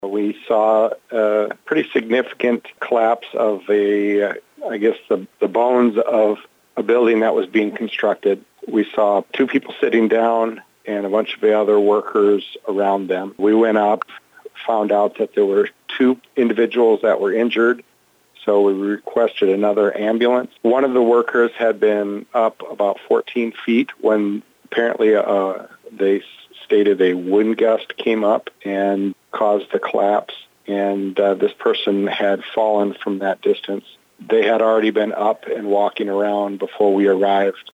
We saw a pretty significant collapse of the bones of a building that was being constructed. We saw two people sitting down and a bunch of the other workers around them. We went up, found out that there were two individuals that were injured, so we requested another ambulance. One of the workers had been up about 14 feet when apparently they stated a wind gust came up and caused the collapse, and this person had fallen from that distance. They had already been up and walking around before we arrived.